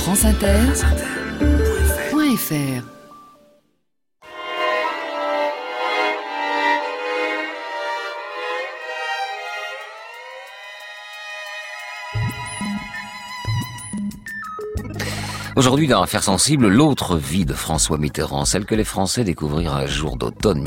franceinter.fr. Aujourd'hui, dans Affaires sensibles, l'autre vie de François Mitterrand, celle que les Français découvrirent un jour d'automne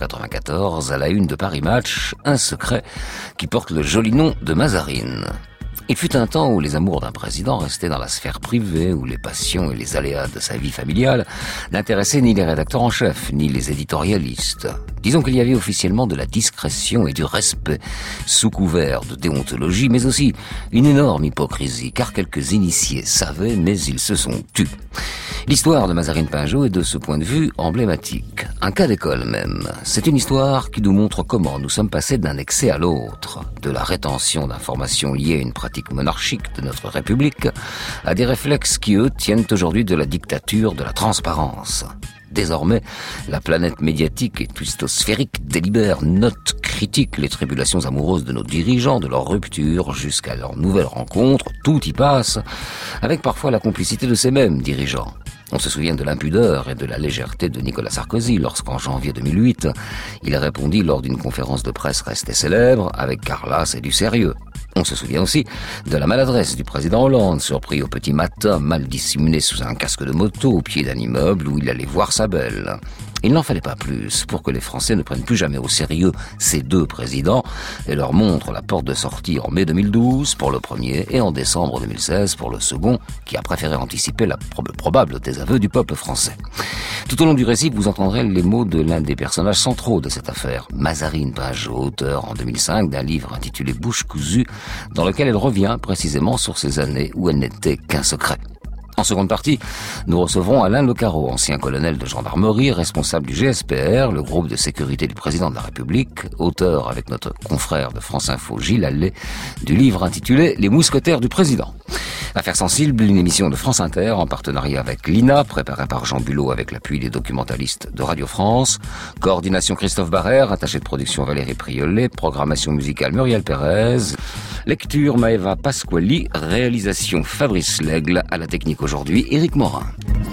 1994 à la une de Paris Match, un secret qui porte le joli nom de Mazarine. Il fut un temps où les amours d'un président restaient dans la sphère privée, où les passions et les aléas de sa vie familiale n'intéressaient ni les rédacteurs en chef, ni les éditorialistes. Disons qu'il y avait officiellement de la discrétion et du respect, sous couvert de déontologie, mais aussi une énorme hypocrisie, car quelques initiés savaient, mais ils se sont tus. L'histoire de Mazarine Pinjot est de ce point de vue emblématique. Un cas d'école même. C'est une histoire qui nous montre comment nous sommes passés d'un excès à l'autre, de la rétention d'informations liées à une pratique monarchique de notre République, à des réflexes qui, eux, tiennent aujourd'hui de la dictature de la transparence. Désormais, la planète médiatique et twistosphérique délibère, note, critique les tribulations amoureuses de nos dirigeants, de leur rupture jusqu'à leur nouvelle rencontre. Tout y passe, avec parfois la complicité de ces mêmes dirigeants. On se souvient de l'impudeur et de la légèreté de Nicolas Sarkozy lorsqu'en janvier 2008, il répondit lors d'une conférence de presse restée célèbre avec Carlas et du sérieux. On se souvient aussi de la maladresse du président Hollande, surpris au petit matin, mal dissimulé sous un casque de moto au pied d'un immeuble où il allait voir sa belle. Il n'en fallait pas plus pour que les Français ne prennent plus jamais au sérieux ces deux présidents et leur montrent la porte de sortie en mai 2012 pour le premier et en décembre 2016 pour le second, qui a préféré anticiper le probable désaveu du peuple français. Tout au long du récit, vous entendrez les mots de l'un des personnages centraux de cette affaire, Mazarine Pinjot, auteur en 2005 d'un livre intitulé Bouche cousue, dans lequel elle revient précisément sur ces années où elle n'était qu'un secret. En seconde partie, nous recevrons Alain Lecaro, ancien colonel de gendarmerie, responsable du GSPR, le groupe de sécurité du président de la République, auteur avec notre confrère de France Info Gilles Allais, du livre intitulé Les mousquetaires du président. Affaires sensibles, une émission de France Inter en partenariat avec l'INA, préparée par Jean Bulot avec l'appui des documentalistes de Radio France. Coordination Christophe Barrère, attaché de production Valérie Priolet, programmation musicale Muriel Pérez, lecture Maëva Pasquali, réalisation Fabrice Lègle, à la technique aujourd'hui Éric Morin.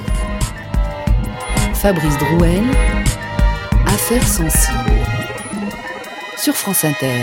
Fabrice Drouel, Affaires sensibles, sur France Inter.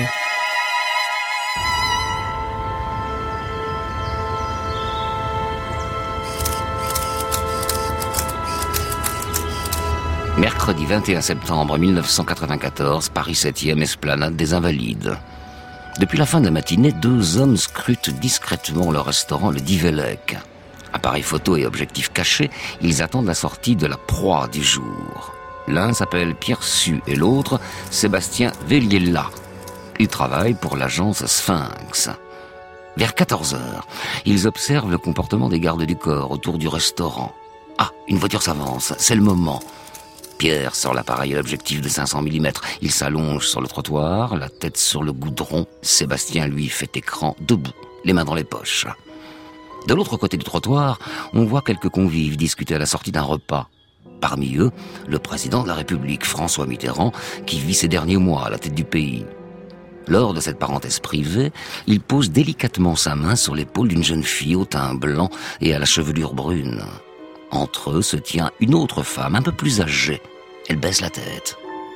Mercredi 21 septembre 1994, Paris 7e, esplanade des Invalides. Depuis la fin de la matinée, deux hommes scrutent discrètement le restaurant Le Divellec. Appareil photo et objectif caché, ils attendent la sortie de la proie du jour. L'un s'appelle Pierre Su et l'autre, Sébastien Velliella. Ils travaillent pour l'agence Sphinx. Vers 14h, ils observent le comportement des gardes du corps autour du restaurant. Ah, une voiture s'avance, c'est le moment. Pierre sort l'appareil à l'objectif de 500 mm. Il s'allonge sur le trottoir, la tête sur le goudron. Sébastien, lui, fait écran, debout, les mains dans les poches. De l'autre côté du trottoir, on voit quelques convives discuter à la sortie d'un repas. Parmi eux, le président de la République, François Mitterrand, qui vit ces derniers mois à la tête du pays. Lors de cette parenthèse privée, il pose délicatement sa main sur l'épaule d'une jeune fille au teint blanc et à la chevelure brune. Entre eux se tient une autre femme, un peu plus âgée. Elle baisse la tête.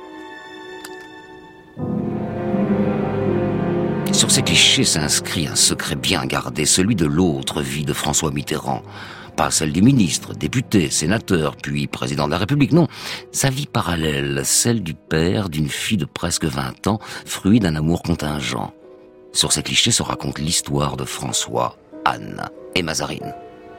Sur ces clichés s'inscrit un secret bien gardé, celui de l'autre vie de François Mitterrand. Pas celle du ministre, député, sénateur, puis président de la République, non. Sa vie parallèle, celle du père d'une fille de presque 20 ans, fruit d'un amour contingent. Sur ces clichés se raconte l'histoire de François, Anne et Mazarine.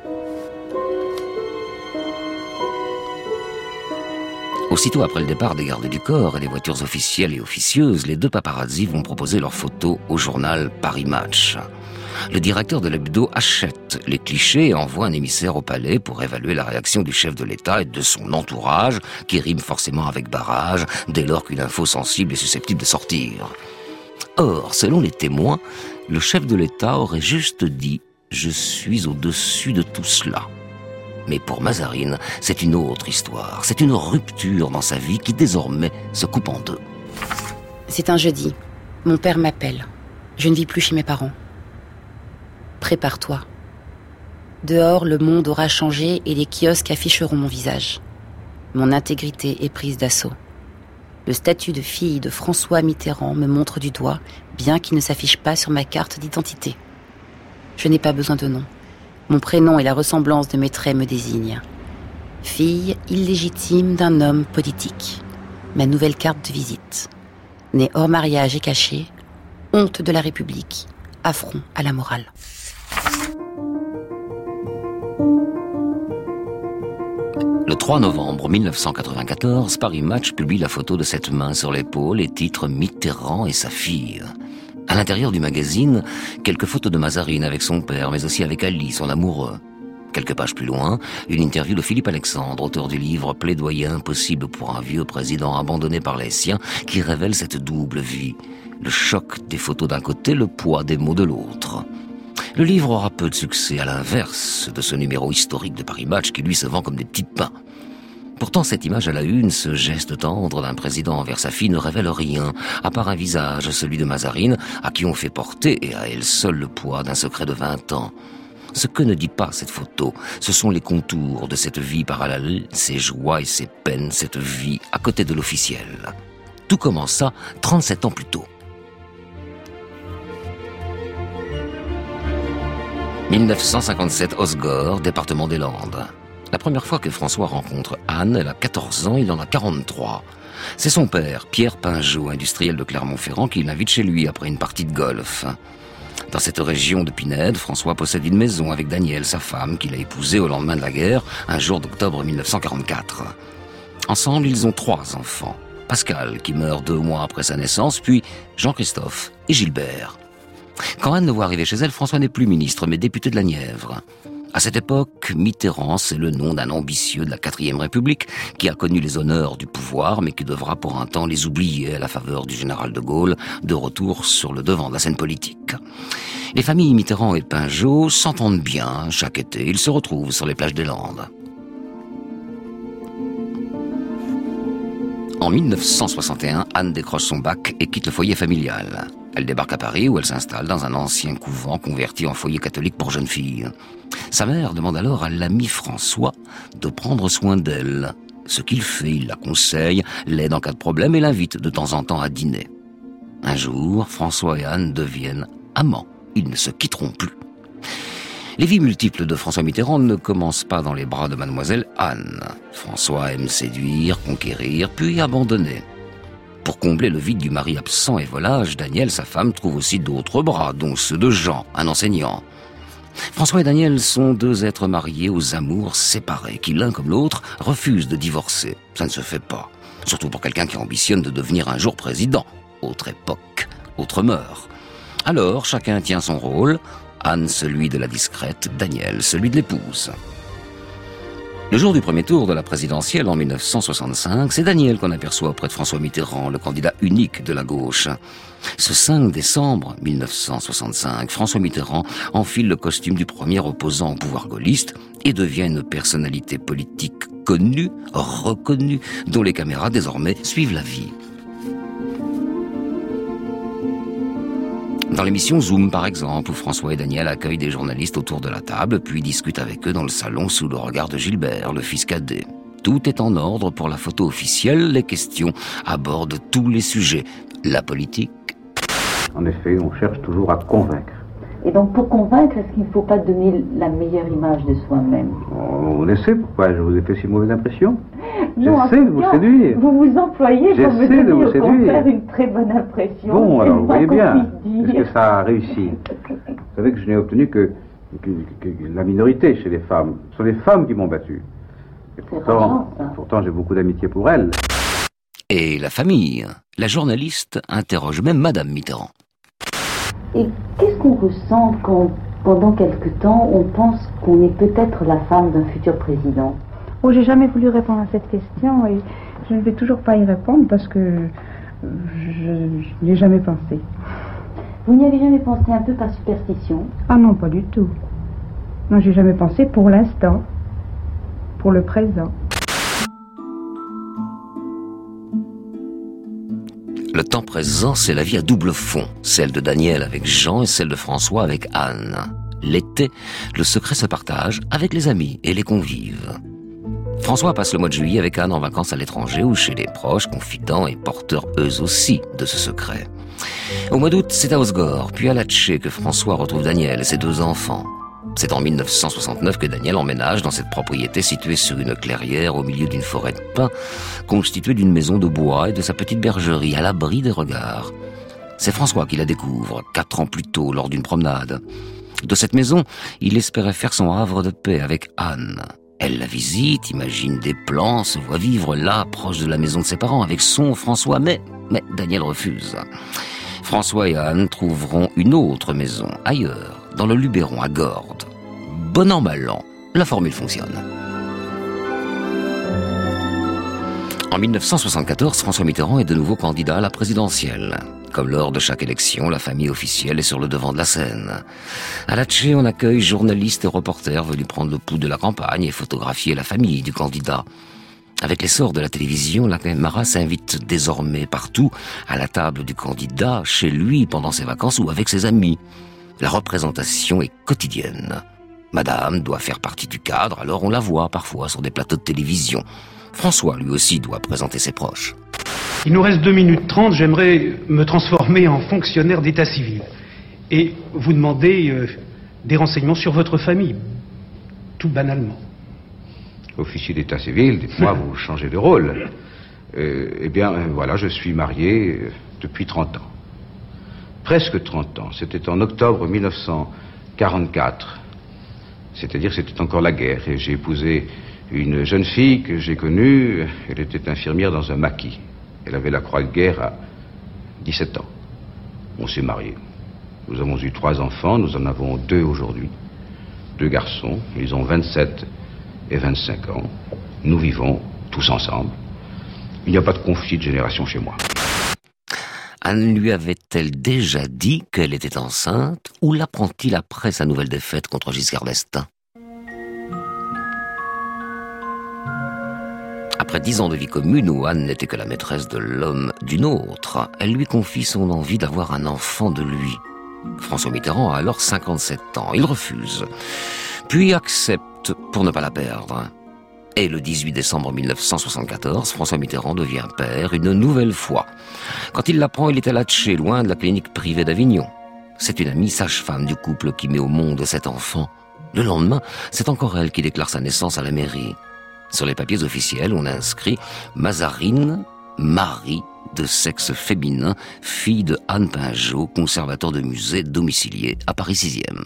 Aussitôt après le départ des gardes du corps et des voitures officielles et officieuses, les deux paparazzi vont proposer leurs photos au journal Paris Match. Le directeur de l'hebdo achète les clichés et envoie un émissaire au palais pour évaluer la réaction du chef de l'État et de son entourage, qui rime forcément avec barrage, dès lors qu'une info sensible est susceptible de sortir. Or, selon les témoins, le chef de l'État aurait juste dit « Je suis au-dessus de tout cela ». Mais pour Mazarine, c'est une autre histoire. C'est une rupture dans sa vie qui désormais se coupe en deux. C'est un jeudi. Mon père m'appelle. Je ne vis plus chez mes parents. Prépare-toi. Dehors, le monde aura changé et les kiosques afficheront mon visage. Mon intégrité est prise d'assaut. Le statut de fille de François Mitterrand me montre du doigt, bien qu'il ne s'affiche pas sur ma carte d'identité. Je n'ai pas besoin de nom. Mon prénom et la ressemblance de mes traits me désignent. Fille illégitime d'un homme politique. Ma nouvelle carte de visite. Née hors mariage et cachée, honte de la République, affront à la morale. Le 3 novembre 1994, Paris Match publie la photo de cette main sur l'épaule et titre Mitterrand et sa fille. À l'intérieur du magazine, quelques photos de Mazarine avec son père, mais aussi avec Ali, son amoureux. Quelques pages plus loin, une interview de Philippe Alexandre, auteur du livre Plaidoyer impossible pour un vieux président abandonné par les siens, qui révèle cette double vie. Le choc des photos d'un côté, le poids des mots de l'autre. Le livre aura peu de succès, à l'inverse de ce numéro historique de Paris Match qui lui se vend comme des petits pains. Pourtant, cette image à la une, ce geste tendre d'un président envers sa fille ne révèle rien, à part un visage, celui de Mazarine, à qui on fait porter, et à elle seule, le poids d'un secret de 20 ans. Ce que ne dit pas cette photo, ce sont les contours de cette vie parallèle, ses joies et ses peines, cette vie à côté de l'officiel. Tout commença 37 ans plus tôt. 1957, Osgore, département des Landes. La première fois que François rencontre Anne, elle a 14 ans, il en a 43. C'est son père, Pierre Pinjot, industriel de Clermont-Ferrand, qui l'invite chez lui après une partie de golf. Dans cette région de Pinède, François possède une maison avec Danielle, sa femme, qu'il a épousée au lendemain de la guerre, un jour d'octobre 1944. Ensemble, ils ont 3 enfants. Pascal, qui meurt 2 mois après sa naissance, puis Jean-Christophe et Gilbert. Quand Anne le voit arriver chez elle, François n'est plus ministre, mais député de la Nièvre. À cette époque, Mitterrand, c'est le nom d'un ambitieux de la 4e République qui a connu les honneurs du pouvoir, mais qui devra pour un temps les oublier à la faveur du général de Gaulle, de retour sur le devant de la scène politique. Les familles Mitterrand et Pinjot s'entendent bien. Chaque été, ils se retrouvent sur les plages des Landes. En 1961, Anne décroche son bac et quitte le foyer familial. Elle débarque à Paris où elle s'installe dans un ancien couvent converti en foyer catholique pour jeunes filles. Sa mère demande alors à l'ami François de prendre soin d'elle. Ce qu'il fait, il la conseille, l'aide en cas de problème et l'invite de temps en temps à dîner. Un jour, François et Anne deviennent amants. Ils ne se quitteront plus. Les vies multiples de François Mitterrand ne commencent pas dans les bras de mademoiselle Anne. François aime séduire, conquérir, puis abandonner. Pour combler le vide du mari absent et volage, Danielle, sa femme, trouve aussi d'autres bras, dont ceux de Jean, un enseignant. François et Danielle sont 2 êtres mariés aux amours séparés, qui l'un comme l'autre refusent de divorcer. Ça ne se fait pas. Surtout pour quelqu'un qui ambitionne de devenir un jour président. Autre époque, autre mœurs. Alors, chacun tient son rôle. Anne, celui de la discrète, Danielle, celui de l'épouse. Le jour du premier tour de la présidentielle en 1965, c'est Danielle qu'on aperçoit auprès de François Mitterrand, le candidat unique de la gauche. Ce 5 décembre 1965, François Mitterrand enfile le costume du premier opposant au pouvoir gaulliste et devient une personnalité politique connue, reconnue, dont les caméras désormais suivent la vie. Dans l'émission Zoom, par exemple, où François et Danielle accueillent des journalistes autour de la table, puis discutent avec eux dans le salon sous le regard de Gilbert, le fils cadet. Tout est en ordre pour la photo officielle, les questions abordent tous les sujets. La politique. En effet, on cherche toujours à convaincre. Et donc pour convaincre, est-ce qu'il ne faut pas donner la meilleure image de soi-même? On essaie, pourquoi je vous ai fait si mauvaise impression? Non, j'essaie de vous séduire. Vous vous employez pour me J'essaie de vous donner au séduire. contraire une très bonne impression. Bon, alors vous voyez bien, Est-ce est-ce que ça a réussi? Vous savez que je n'ai obtenu que la minorité chez les femmes. Ce sont les femmes qui m'ont battu. Et pourtant j'ai beaucoup d'amitié pour elles. Et la famille. La journaliste interroge même Madame Mitterrand. Et qu'est-ce qu'on ressent quand, pendant quelque temps, on pense qu'on est peut-être la femme d'un futur président? Oh, j'ai jamais voulu répondre à cette question et je ne vais toujours pas y répondre parce que je n'ai jamais pensé. Vous n'y avez jamais pensé un peu par superstition? Ah non, pas du tout. Non, j'ai jamais pensé pour l'instant, pour le présent. Le temps présent, c'est la vie à double fond, celle de Danielle avec Jean et celle de François avec Anne. L'été, le secret se partage avec les amis et les convives. François passe le mois de juillet avec Anne en vacances à l'étranger ou chez les proches, confidents et porteurs eux aussi de ce secret. Au mois d'août, c'est à Osgore, puis à Latché que François retrouve Daniel et ses 2 enfants. C'est en 1969 que Daniel emménage dans cette propriété située sur une clairière au milieu d'une forêt de pins, constituée d'une maison de bois et de sa petite bergerie à l'abri des regards. C'est François qui la découvre 4 ans plus tôt lors d'une promenade. De cette maison, il espérait faire son havre de paix avec Anne. Elle la visite, imagine des plans, se voit vivre là, proche de la maison de ses parents, avec son François, mais Daniel refuse. François et Anne trouveront une autre maison, ailleurs, dans le Luberon, à Gordes. Bon an, mal an, la formule fonctionne. En 1974, François Mitterrand est de nouveau candidat à la présidentielle. Comme lors de chaque élection, la famille officielle est sur le devant de la scène. À Latché, on accueille journalistes et reporters venus prendre le pouls de la campagne et photographier la famille du candidat. Avec l'essor de la télévision, la caméra s'invite désormais partout, à la table du candidat, chez lui pendant ses vacances ou avec ses amis. La représentation est quotidienne. Madame doit faire partie du cadre, alors on la voit parfois sur des plateaux de télévision. François, lui aussi, doit présenter ses proches. Il nous reste 2 minutes 30, j'aimerais me transformer en fonctionnaire d'état civil. Et vous demander des renseignements sur votre famille, tout banalement. Officier d'état civil, dites-moi, vous changez de rôle. Voilà, je suis marié depuis 30 ans. Presque 30 ans. C'était en octobre 1944. C'est-à-dire c'était encore la guerre. Et j'ai épousé une jeune fille que j'ai connue. Elle était infirmière dans un maquis. Elle avait la croix de guerre à 17 ans. On s'est mariés. Nous avons eu 3 enfants. Nous en avons 2 aujourd'hui. 2 garçons. Ils ont 27 et 25 ans. Nous vivons tous ensemble. Il n'y a pas de conflit de génération chez moi. Anne lui avait-elle déjà dit qu'elle était enceinte ou l'apprend-il après sa nouvelle défaite contre Giscard d'Estaing? Après 10 ans de vie commune où Anne n'était que la maîtresse de l'homme d'une autre, elle lui confie son envie d'avoir un enfant de lui. François Mitterrand a alors 57 ans. Il refuse, puis accepte pour ne pas la perdre. Et le 18 décembre 1974, François Mitterrand devient père une nouvelle fois. Quand il l'apprend, il est à Latché, loin de la clinique privée d'Avignon. C'est une amie sage-femme du couple qui met au monde cet enfant. Le lendemain, c'est encore elle qui déclare sa naissance à la mairie. Sur les papiers officiels, on inscrit Mazarine, Marie, de sexe féminin, fille de Anne Pinjot, conservateur de musée domicilié à Paris 6e.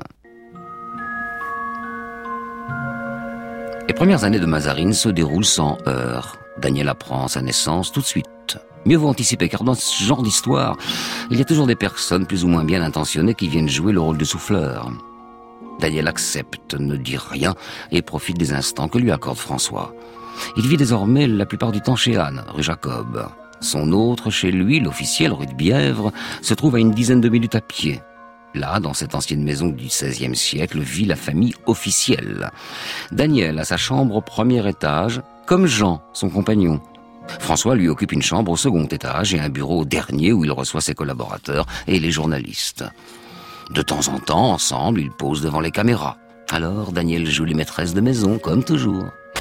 Les premières années de Mazarine se déroulent sans heurts. Daniel apprend sa naissance tout de suite. Mieux vaut anticiper, car dans ce genre d'histoire, il y a toujours des personnes plus ou moins bien intentionnées qui viennent jouer le rôle de souffleur. Daniel accepte, ne dit rien et profite des instants que lui accorde François. Il vit désormais la plupart du temps chez Anne, rue Jacob. Son autre chez lui, l'officiel, rue de Bièvre, se trouve à une dizaine de minutes à pied. Là, dans cette ancienne maison du XVIe siècle, vit la famille officielle. Daniel a sa chambre au premier étage, comme Jean, son compagnon. François lui occupe une chambre au second étage et un bureau au dernier où il reçoit ses collaborateurs et les journalistes. De temps en temps, ensemble, ils posent devant les caméras. Alors, Daniel joue les maîtresses de maison, comme toujours.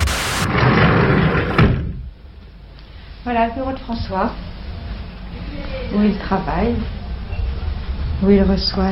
Voilà le bureau de François, où il travaille, où il reçoit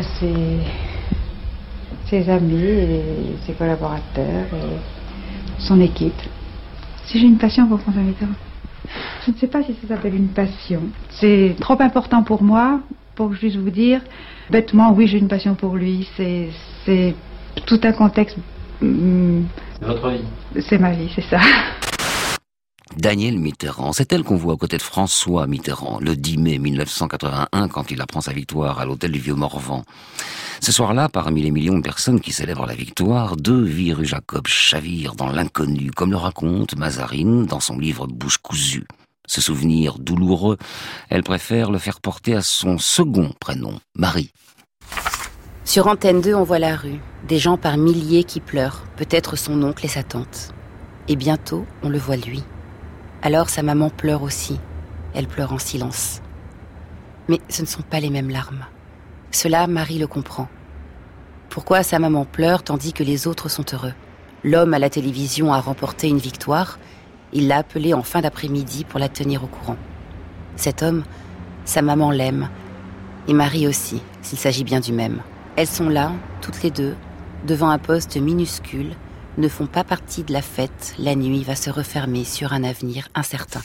ses amis, et ses collaborateurs et son équipe. Si j'ai une passion pour François Mitterrand, je ne sais pas si ça s'appelle une passion. C'est trop important pour moi pour que je puisse vous dire bêtement, oui, j'ai une passion pour lui. C'est tout un contexte. C'est votre vie. C'est ma vie, c'est ça. Danielle Mitterrand, c'est elle qu'on voit aux côtés de François Mitterrand, le 10 mai 1981, quand il apprend sa victoire à l'hôtel du Vieux-Morvan. Ce soir-là, parmi les millions de personnes qui célèbrent la victoire, 2 vies rue Jacob chavirent dans l'inconnu, comme le raconte Mazarine dans son livre Bouche cousue. Ce souvenir douloureux, elle préfère le faire porter à son second prénom, Marie. Sur Antenne 2, on voit la rue, des gens par milliers qui pleurent, peut-être son oncle et sa tante. Et bientôt, on le voit lui. Alors sa maman pleure aussi. Elle pleure en silence. Mais ce ne sont pas les mêmes larmes. Cela, Marie le comprend. Pourquoi sa maman pleure tandis que les autres sont heureux? L'homme à la télévision a remporté une victoire. Il l'a appelée en fin d'après-midi pour la tenir au courant. Cet homme, sa maman l'aime. Et Marie aussi, s'il s'agit bien du même. Elles sont là, toutes les deux, devant un poste minuscule, ne font pas partie de la fête. La nuit va se refermer sur un avenir incertain.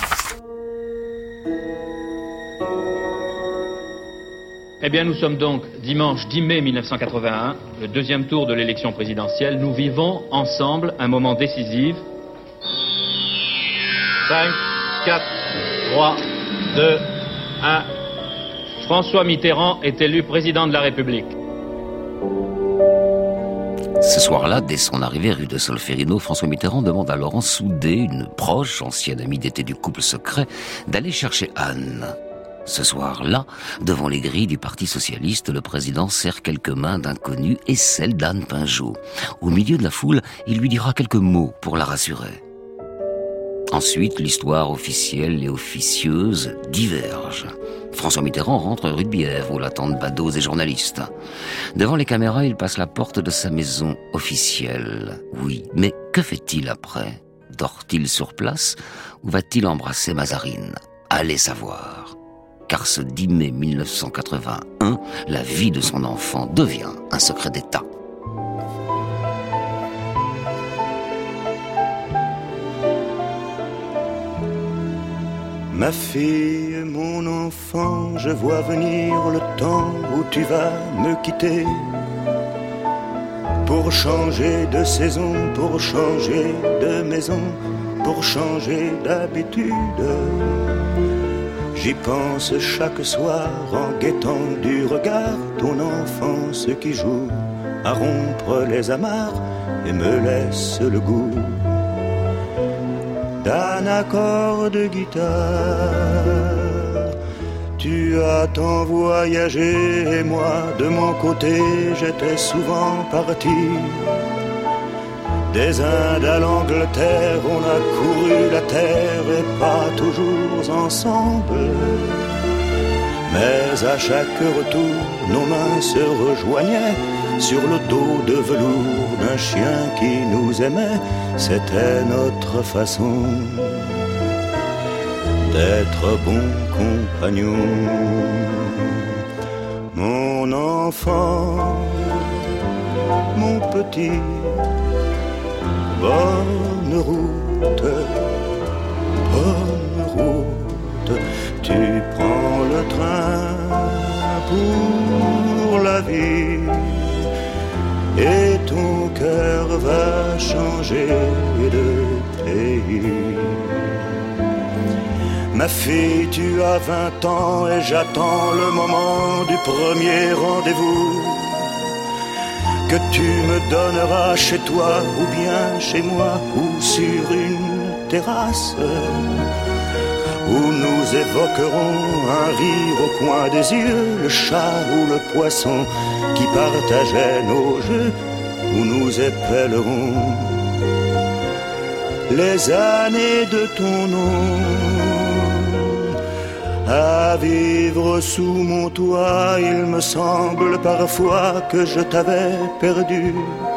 Eh bien, nous sommes donc dimanche 10 mai 1981, le deuxième tour de l'élection présidentielle. Nous vivons ensemble un moment décisif. 5, 4, 3, 2, 1. François Mitterrand est élu président de la République. Ce soir-là, dès son arrivée rue de Solferino, François Mitterrand demande à Laurent Soudet, une proche, ancienne amie d'été du couple secret, d'aller chercher Anne. Ce soir-là, devant les grilles du Parti socialiste, le président serre quelques mains d'inconnus et celle d'Anne Pinjot. Au milieu de la foule, il lui dira quelques mots pour la rassurer. Ensuite, l'histoire officielle et officieuse diverge. François Mitterrand rentre rue de Bièvre où l'attendent badauds et journalistes. Devant les caméras, il passe la porte de sa maison officielle. Oui, mais que fait-il après? Dort-il sur place ou va-t-il embrasser Mazarine? Allez savoir. Car ce 10 mai 1981, la vie de son enfant devient un secret d'État. Ma fille, mon enfant, je vois venir le temps où tu vas me quitter. Pour changer de saison, pour changer de maison, pour changer d'habitude. J'y pense chaque soir en guettant du regard ton enfance qui joue à rompre les amarres et me laisse le goût d'un accord de guitare. Tu as tant voyagé et moi de mon côté j'étais souvent parti. Des Indes à l'Angleterre, on a couru la terre et pas toujours ensemble. Mais à chaque retour, nos mains se rejoignaient sur le dos de velours d'un chien qui nous aimait. C'était notre façon d'être bons compagnons. Mon enfant, mon petit, bonne route, tu prends le train pour la vie et ton cœur va changer de pays. Ma fille, tu as 20 ans et j'attends le moment du premier rendez-vous que tu me donneras chez toi ou bien chez moi ou sur une terrasse où nous évoquerons un rire au coin des yeux, le chat ou le poisson qui partageait nos jeux, où nous épellerons les années de ton nom. À vivre sous mon toit, il me semble parfois que je t'avais perdu.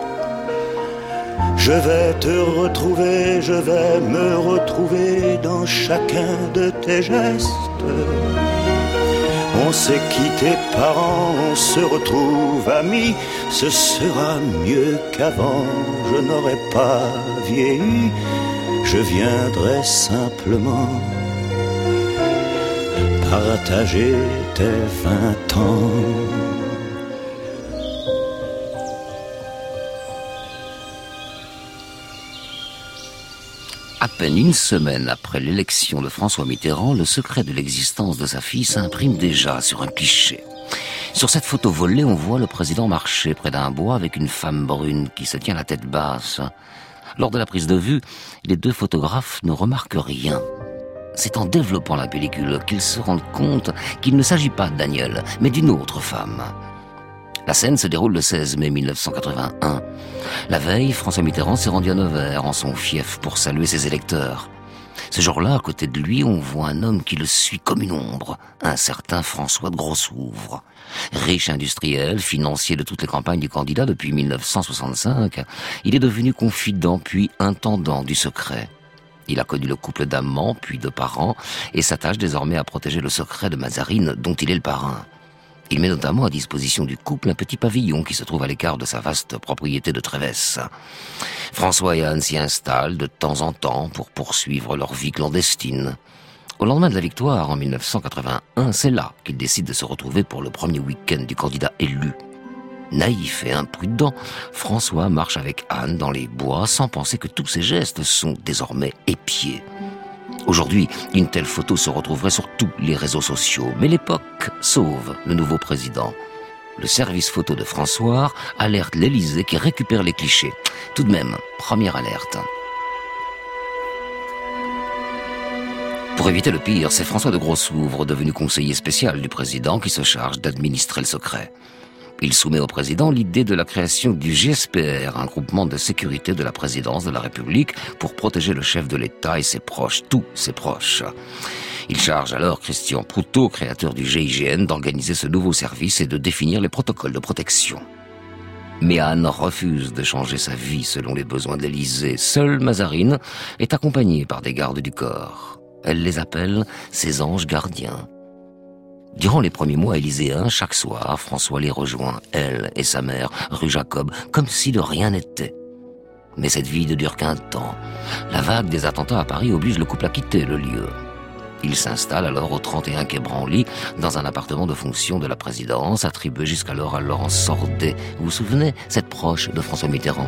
Je vais te retrouver, je vais me retrouver dans chacun de tes gestes. On s'est quitté parents, on se retrouve amis. Ce sera mieux qu'avant, je n'aurai pas vieilli. Je viendrai simplement partager tes 20 ans. À peine une semaine après l'élection de François Mitterrand, le secret de l'existence de sa fille s'imprime déjà sur un cliché. Sur cette photo volée, on voit le président marcher près d'un bois avec une femme brune qui se tient la tête basse. Lors de la prise de vue, les deux photographes ne remarquent rien. C'est en développant la pellicule qu'ils se rendent compte qu'il ne s'agit pas de Daniel, mais d'une autre femme. La scène se déroule le 16 mai 1981. La veille, François Mitterrand s'est rendu à Nevers, en son fief, pour saluer ses électeurs. Ce jour-là, à côté de lui, on voit un homme qui le suit comme une ombre, un certain François de Grossouvre. Riche industriel, financier de toutes les campagnes du candidat depuis 1965, il est devenu confident puis intendant du secret. Il a connu le couple d'amants puis de parents et s'attache désormais à protéger le secret de Mazarine dont il est le parrain. Il met notamment à disposition du couple un petit pavillon qui se trouve à l'écart de sa vaste propriété de Trévès. François et Anne s'y installent de temps en temps pour poursuivre leur vie clandestine. Au lendemain de la victoire, en 1981, c'est là qu'ils décident de se retrouver pour le premier week-end du candidat élu. Naïf et imprudent, François marche avec Anne dans les bois sans penser que tous ses gestes sont désormais épiés. Aujourd'hui, une telle photo se retrouverait sur tous les réseaux sociaux, mais l'époque sauve le nouveau président. Le service photo de François alerte l'Élysée qui récupère les clichés. Tout de même, première alerte. Pour éviter le pire, c'est François de Grossouvre, devenu conseiller spécial du président, qui se charge d'administrer le secret. Il soumet au président l'idée de la création du GSPR, un groupement de sécurité de la présidence de la République pour protéger le chef de l'État et ses proches, tous ses proches. Il charge alors Christian Proutot, créateur du GIGN, d'organiser ce nouveau service et de définir les protocoles de protection. Mais Anne refuse de changer sa vie selon les besoins de l'Élysée. Seule Mazarine est accompagnée par des gardes du corps. Elle les appelle ses anges gardiens. Durant les premiers mois élyséens, chaque soir, François les rejoint, elle et sa mère, rue Jacob, comme si de rien n'était. Mais cette vie ne dure qu'un temps. La vague des attentats à Paris oblige le couple à quitter le lieu. Il s'installe alors au 31 quai Branly, dans un appartement de fonction de la présidence, attribué jusqu'alors à Laurence Sordet. Vous vous souvenez, cette proche de François Mitterrand?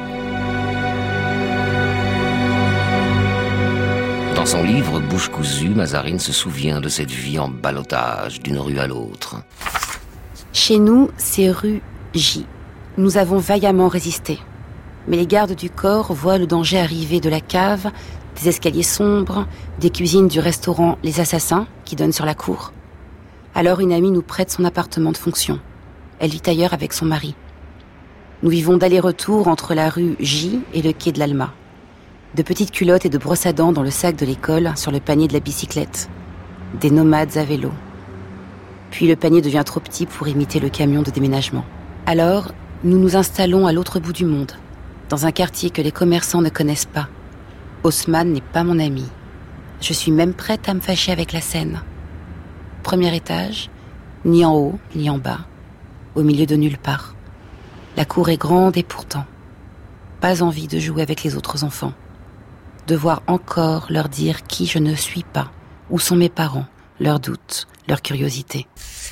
Dans son livre « Bouche cousue », Mazarine se souvient de cette vie en ballottage d'une rue à l'autre. Chez nous, c'est rue J. Nous avons vaillamment résisté. Mais les gardes du corps voient le danger arriver de la cave, des escaliers sombres, des cuisines du restaurant Les Assassins, qui donne sur la cour. Alors une amie nous prête son appartement de fonction. Elle vit ailleurs avec son mari. Nous vivons d'aller-retour entre la rue J et le quai de l'Alma. De petites culottes et de brosses à dents dans le sac de l'école, sur le panier de la bicyclette. Des nomades à vélo. Puis le panier devient trop petit pour imiter le camion de déménagement. Alors, nous nous installons à l'autre bout du monde, dans un quartier que les commerçants ne connaissent pas. Haussmann n'est pas mon ami. Je suis même prête à me fâcher avec la Seine. Premier étage, ni en haut, ni en bas, au milieu de nulle part. La cour est grande et pourtant, pas envie de jouer avec les autres enfants. Devoir encore leur dire qui je ne suis pas, où sont mes parents, leurs doutes, leur curiosité.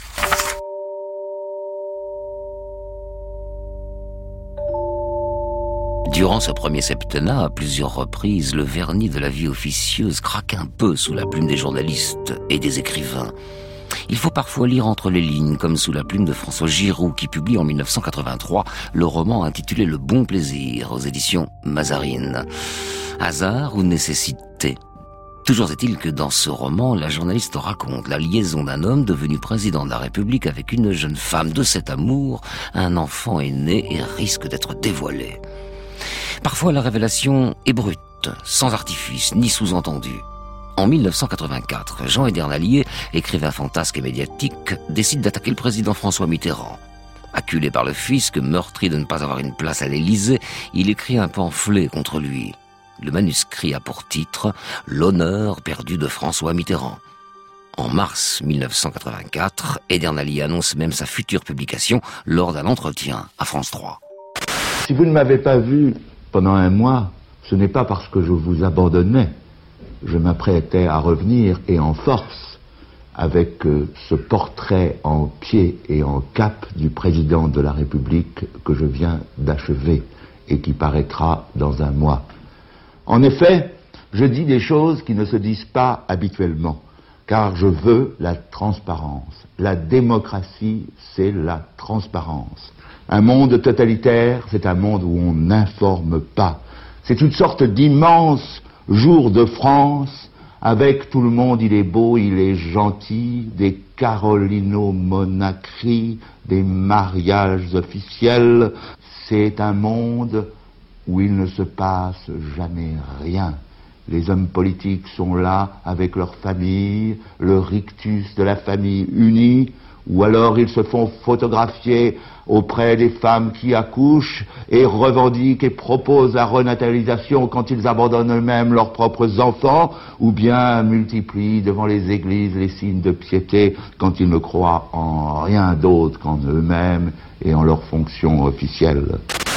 Durant ce premier septennat, à plusieurs reprises, le vernis de la vie officieuse craque un peu sous la plume des journalistes et des écrivains. Il faut parfois lire entre les lignes, comme sous la plume de François Giroud, qui publie en 1983 le roman intitulé Le Bon Plaisir, aux éditions Mazarine. Hasard ou nécessité? Toujours est-il que dans ce roman, la journaliste raconte la liaison d'un homme devenu président de la République avec une jeune femme. De cet amour, un enfant est né et risque d'être dévoilé. Parfois, la révélation est brute, sans artifice ni sous-entendu. En 1984, Jean Edernalier, écrivain fantasque et médiatique, décide d'attaquer le président François Mitterrand. Acculé par le fisc, meurtri de ne pas avoir une place à l'Élysée, il écrit un pamphlet contre lui. Le manuscrit a pour titre « L'honneur perdu de François Mitterrand ». En mars 1984, Edernalier annonce même sa future publication lors d'un entretien à France 3. Si vous ne m'avez pas vu pendant un mois, ce n'est pas parce que je vous abandonnais. Je m'apprêtais à revenir et en force avec ce portrait en pied et en cap du président de la République que je viens d'achever et qui paraîtra dans un mois. En effet, je dis des choses qui ne se disent pas habituellement, car je veux la transparence. La démocratie, c'est la transparence. Un monde totalitaire, c'est un monde où on n'informe pas. C'est une sorte d'immense jour de France, avec tout le monde, il est beau, il est gentil, des Carolino-Monacri, des mariages officiels. C'est un monde où il ne se passe jamais rien. Les hommes politiques sont là avec leur famille, le rictus de la famille unie, ou alors ils se font photographier auprès des femmes qui accouchent et revendiquent et proposent la renatalisation quand ils abandonnent eux-mêmes leurs propres enfants, ou bien multiplient devant les églises les signes de piété quand ils ne croient en rien d'autre qu'en eux-mêmes et en leur fonction officielle.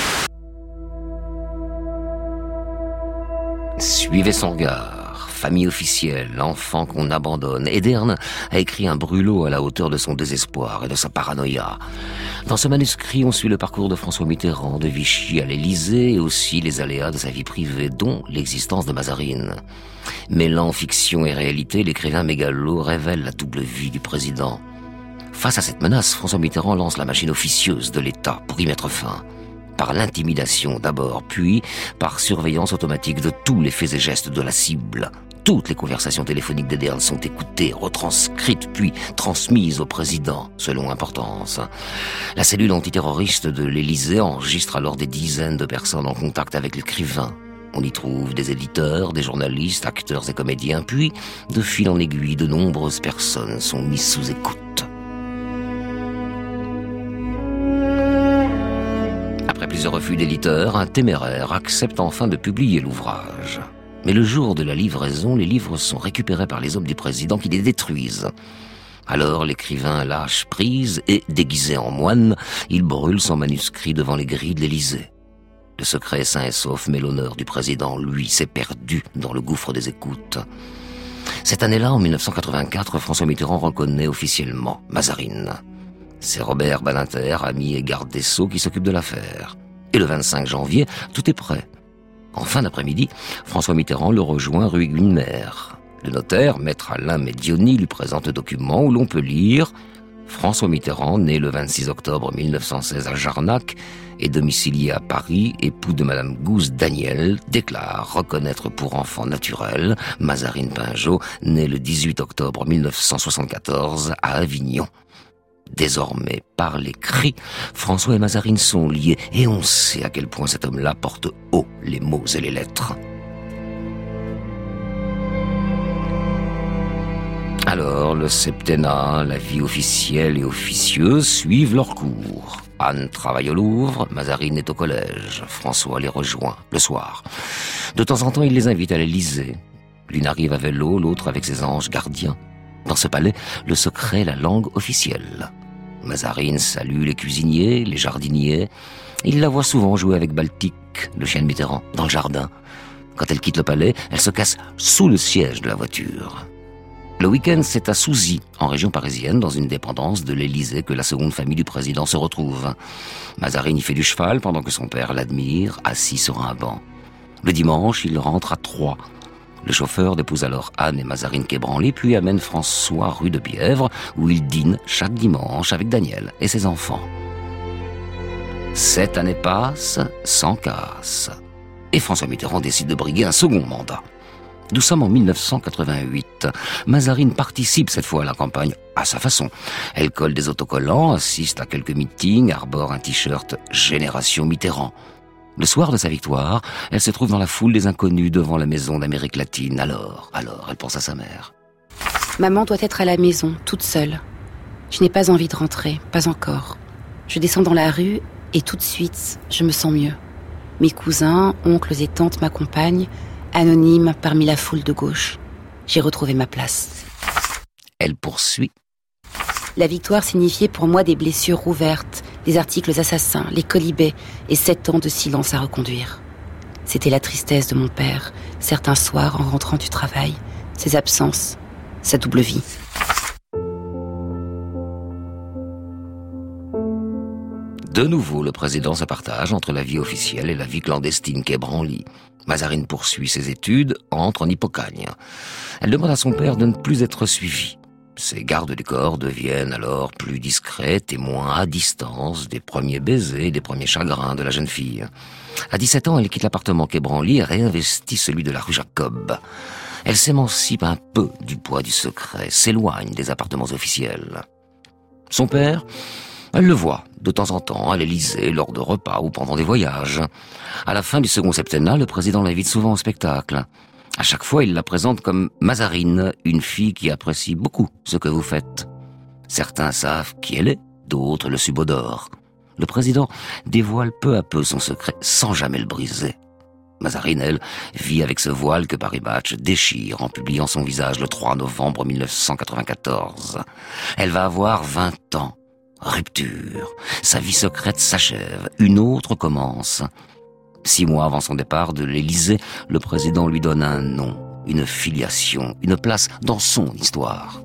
Suivez son regard, famille officielle, enfant qu'on abandonne. Ederne a écrit un brûlot à la hauteur de son désespoir et de sa paranoïa. Dans ce manuscrit, on suit le parcours de François Mitterrand, de Vichy à l'Élysée, et aussi les aléas de sa vie privée, dont l'existence de Mazarine. Mêlant fiction et réalité, l'écrivain mégalo révèle la double vie du président. Face à cette menace, François Mitterrand lance la machine officieuse de l'État pour y mettre fin. Par l'intimidation d'abord, puis par surveillance automatique de tous les faits et gestes de la cible. Toutes les conversations téléphoniques d'Ederne sont écoutées, retranscrites, puis transmises au président, selon importance. La cellule antiterroriste de l'Élysée enregistre alors des dizaines de personnes en contact avec l'écrivain. On y trouve des éditeurs, des journalistes, acteurs et comédiens, puis, de fil en aiguille, de nombreuses personnes sont mises sous écoute. Après plusieurs refus d'éditeurs, un téméraire accepte enfin de publier l'ouvrage. Mais le jour de la livraison, les livres sont récupérés par les hommes du président qui les détruisent. Alors l'écrivain lâche prise et, déguisé en moine, il brûle son manuscrit devant les grilles de l'Élysée. Le secret sain et sauf, mais l'honneur du président, lui, s'est perdu dans le gouffre des écoutes. Cette année-là, en 1984, François Mitterrand reconnaît officiellement Mazarine. C'est Robert Badinter, ami et garde des Sceaux, qui s'occupe de l'affaire. Et le 25 janvier, tout est prêt. En fin d'après-midi, François Mitterrand le rejoint rue Guilmer. Le notaire, maître Alain Medioni, lui présente le document où l'on peut lire « François Mitterrand, né le 26 octobre 1916 à Jarnac et domicilié à Paris, époux de Madame Gousse Daniel, déclare reconnaître pour enfant naturel Mazarine Pinjot, né le 18 octobre 1974 à Avignon. » Désormais, par les cris, François et Mazarine sont liés, et on sait à quel point cet homme-là porte haut les mots et les lettres. Alors, le septennat, la vie officielle et officieuse suivent leur cours. Anne travaille au Louvre, Mazarine est au collège. François les rejoint le soir. De temps en temps, il les invite à l'Élysée. L'une arrive à vélo, l'autre avec ses anges gardiens. Dans ce palais, le secret est la langue officielle. Mazarine salue les cuisiniers, les jardiniers. Il la voit souvent jouer avec Baltique, le chien de Mitterrand, dans le jardin. Quand elle quitte le palais, elle se casse sous le siège de la voiture. Le week-end, c'est à Souzy, en région parisienne, dans une dépendance de l'Élysée, que la seconde famille du président se retrouve. Mazarine y fait du cheval pendant que son père l'admire, assis sur un banc. Le dimanche, il rentre à Troyes. Le chauffeur dépose alors Anne et Mazarine quai Branly, puis amène François rue de Bièvre, où il dîne chaque dimanche avec Daniel et ses enfants. 7 années passent sans casse. Et François Mitterrand décide de briguer un second mandat. Nous sommes en 1988. Mazarine participe cette fois à la campagne à sa façon. Elle colle des autocollants, assiste à quelques meetings, arbore un t-shirt « Génération Mitterrand ». Le soir de sa victoire, elle se trouve dans la foule des inconnus devant la maison d'Amérique latine. Alors, elle pense à sa mère. Maman doit être à la maison, toute seule. Je n'ai pas envie de rentrer, pas encore. Je descends dans la rue et tout de suite, je me sens mieux. Mes cousins, oncles et tantes m'accompagnent, anonymes parmi la foule de gauche. J'ai retrouvé ma place. Elle poursuit. La victoire signifiait pour moi des blessures rouvertes, des articles assassins, les colibets et 7 ans de silence à reconduire. C'était la tristesse de mon père, certains soirs en rentrant du travail, ses absences, sa double vie. De nouveau, le président se partage entre la vie officielle et la vie clandestine quai Branly. Mazarine poursuit ses études, entre en Hippocagne. Elle demande à son père de ne plus être suivie. Ses gardes du corps deviennent alors plus discrets, témoins à distance des premiers baisers, des premiers chagrins de la jeune fille. À 17 ans, elle quitte l'appartement quai Branly et réinvestit celui de la rue Jacob. Elle s'émancipe un peu du poids du secret, s'éloigne des appartements officiels. Son père, elle le voit de temps en temps à l'Élysée, lors de repas ou pendant des voyages. À la fin du second septennat, le président l'invite souvent au spectacle. À chaque fois, il la présente comme Mazarine, une fille qui apprécie beaucoup ce que vous faites. Certains savent qui elle est, d'autres le subodorent. Le président dévoile peu à peu son secret sans jamais le briser. Mazarine, elle, vit avec ce voile que Paris Match déchire en publiant son visage le 3 novembre 1994. Elle va avoir 20 ans. Rupture. Sa vie secrète s'achève. Une autre commence. 6 mois avant son départ de l'Élysée, le président lui donne un nom, une filiation, une place dans son histoire.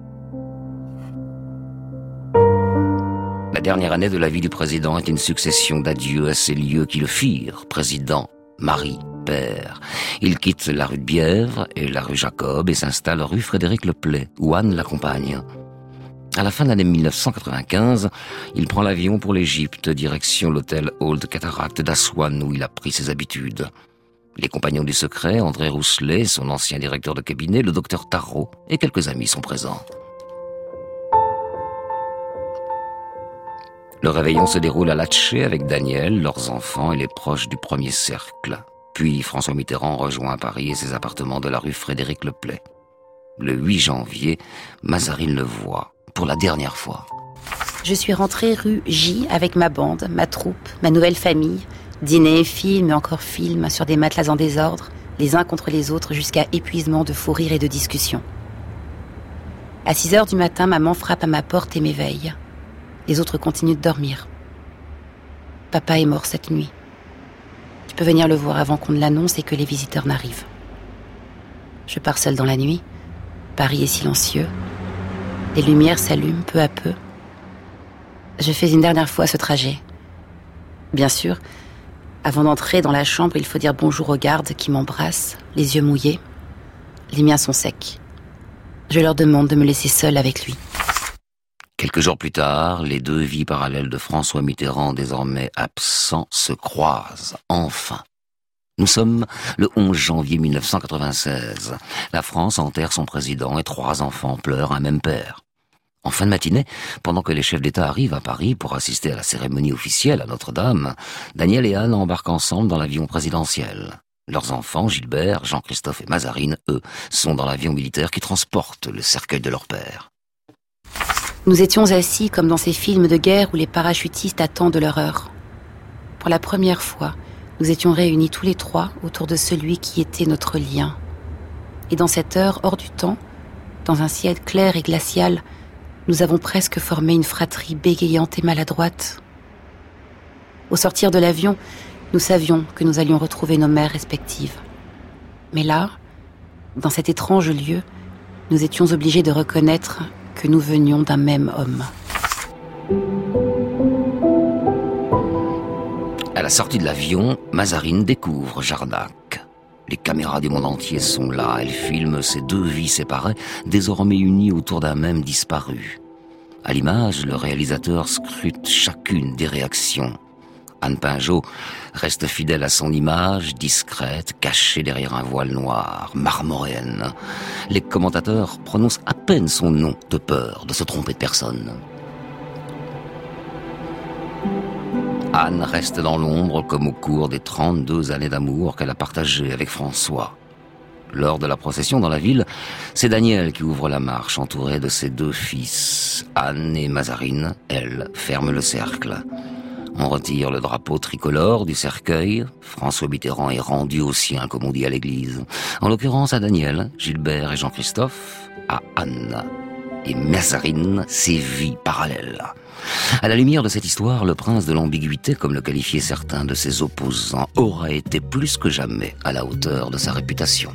La dernière année de la vie du président est une succession d'adieux à ces lieux qui le firent, président, mari, père. Il quitte la rue de Bièvre et la rue Jacob et s'installe rue Frédéric Leplay, où Anne l'accompagne. À la fin de l'année 1995, il prend l'avion pour l'Égypte, direction l'hôtel Old Cataract d'Aswan, où il a pris ses habitudes. Les compagnons du secret, André Rousselet, son ancien directeur de cabinet, le docteur Tarot et quelques amis sont présents. Le réveillon se déroule à Latché avec Daniel, leurs enfants et les proches du premier cercle. Puis François Mitterrand rejoint Paris et ses appartements de la rue Frédéric Leplay. Le 8 janvier, Mazarine le voit, pour la dernière fois. Je suis rentrée rue J avec ma bande, ma troupe, ma nouvelle famille. Dîner, films et encore films sur des matelas en désordre, les uns contre les autres jusqu'à épuisement de faux rires et de discussions. À 6h du matin, maman frappe à ma porte et m'éveille. Les autres continuent de dormir. Papa est mort cette nuit. Tu peux venir le voir avant qu'on ne l'annonce et que les visiteurs n'arrivent. Je pars seule dans la nuit. Paris est silencieux. Les lumières s'allument peu à peu. Je fais une dernière fois ce trajet. Bien sûr, avant d'entrer dans la chambre, il faut dire bonjour aux gardes qui m'embrassent, les yeux mouillés. Les miens sont secs. Je leur demande de me laisser seule avec lui. Quelques jours plus tard, les deux vies parallèles de François Mitterrand, désormais absent, se croisent, enfin. Nous sommes le 11 janvier 1996. La France enterre son président et 3 enfants pleurent un même père. En fin de matinée, pendant que les chefs d'État arrivent à Paris pour assister à la cérémonie officielle à Notre-Dame, Daniel et Anne embarquent ensemble dans l'avion présidentiel. Leurs enfants, Gilbert, Jean-Christophe et Mazarine, eux, sont dans l'avion militaire qui transporte le cercueil de leur père. Nous étions assis comme dans ces films de guerre où les parachutistes attendent leur heure. Pour la première fois, nous étions réunis tous les 3 autour de celui qui était notre lien. Et dans cette heure hors du temps, dans un ciel clair et glacial, nous avons presque formé une fratrie bégayante et maladroite. Au sortir de l'avion, nous savions que nous allions retrouver nos mères respectives. Mais là, dans cet étrange lieu, nous étions obligés de reconnaître que nous venions d'un même homme. À la sortie de l'avion, Mazarine découvre Jarnac. Les caméras du monde entier sont là. Elles filment ces 2 vies séparées, désormais unies autour d'un même disparu. À l'image, le réalisateur scrute chacune des réactions. Anne Pinjot reste fidèle à son image, discrète, cachée derrière un voile noir, marmoréenne. Les commentateurs prononcent à peine son nom, de peur de se tromper de personne. Anne reste dans l'ombre comme au cours des 32 années d'amour qu'elle a partagées avec François. Lors de la procession dans la ville, c'est Daniel qui ouvre la marche, entouré de ses 2 fils. Anne et Mazarine, elles, ferment le cercle. On retire le drapeau tricolore du cercueil. François Mitterrand est rendu au sien, comme on dit à l'église. En l'occurrence à Daniel, Gilbert et Jean-Christophe, à Anne. Et Mazarine, ses vies parallèles. À la lumière de cette histoire, le prince de l'ambiguïté, comme le qualifiaient certains de ses opposants, aura été plus que jamais à la hauteur de sa réputation.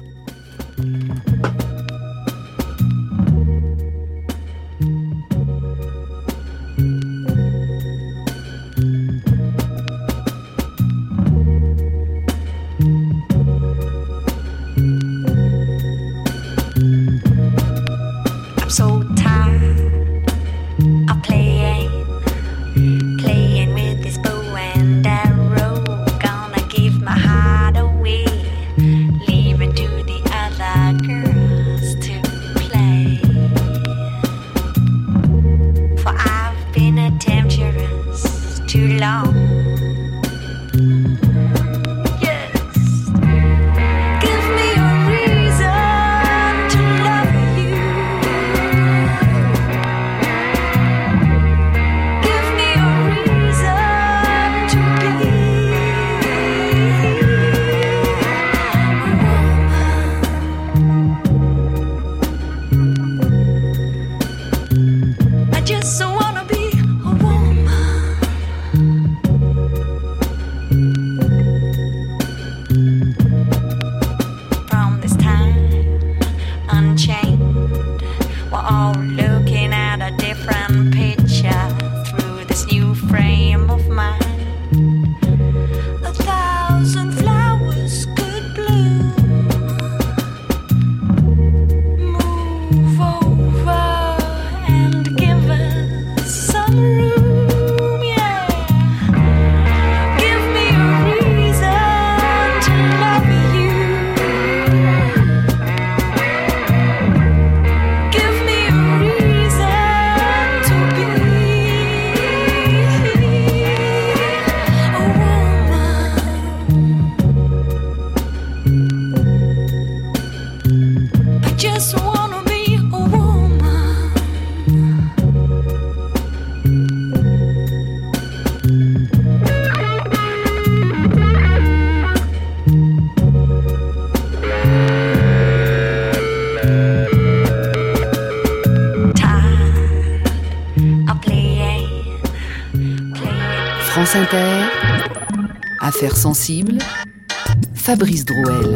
Leave it to France Inter, Affaires sensibles, Fabrice Drouel.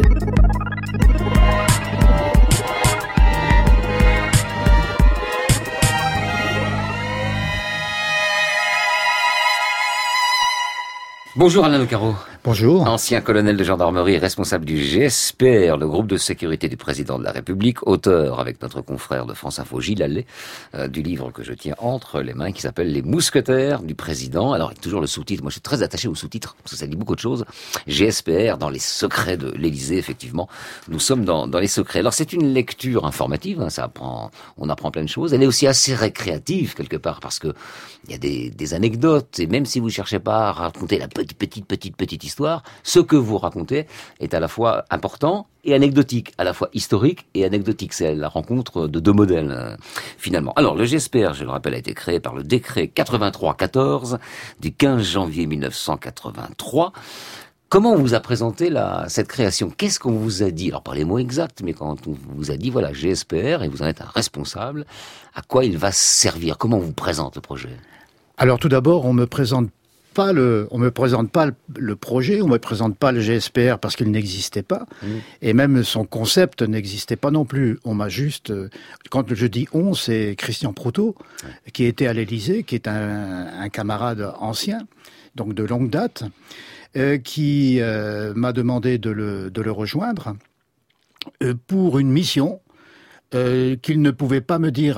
Bonjour Alain Le Carreau. Bonjour. Ancien colonel de gendarmerie, responsable du GSPR, le groupe de sécurité du président de la République, auteur avec notre confrère de France Info Gilles Allais, du livre que je tiens entre les mains qui s'appelle Les mousquetaires du président. Alors avec toujours le sous-titre, moi je suis très attaché au sous-titre parce que ça dit beaucoup de choses. GSPR dans les secrets de l'Élysée, effectivement. Nous sommes dans les secrets. Alors c'est une lecture informative, hein, on apprend plein de choses. Elle est aussi assez récréative quelque part parce que il y a des anecdotes et même si vous cherchez pas à raconter la petite histoire, ce que vous racontez est à la fois important et anecdotique, à la fois historique et anecdotique. C'est la rencontre de deux modèles, finalement. Alors, le GSPR, je le rappelle, a été créé par le décret 83-14 du 15 janvier 1983. Comment on vous a présenté cette création? Qu'est-ce qu'on vous a dit? Alors, pas les mots exacts, mais quand on vous a dit, voilà, GSPR, et vous en êtes un responsable, à quoi il va servir? Comment on vous présente le projet? Alors, tout d'abord, on me présente pas le projet, on me présente pas le GSPR parce qu'il n'existait pas, et même son concept n'existait pas non plus. On m'a juste, quand je dis on, c'est Christian Proutot, qui était à l'Élysée, qui est un camarade ancien, donc de longue date, qui m'a demandé de le rejoindre pour une mission qu'il ne pouvait pas me dire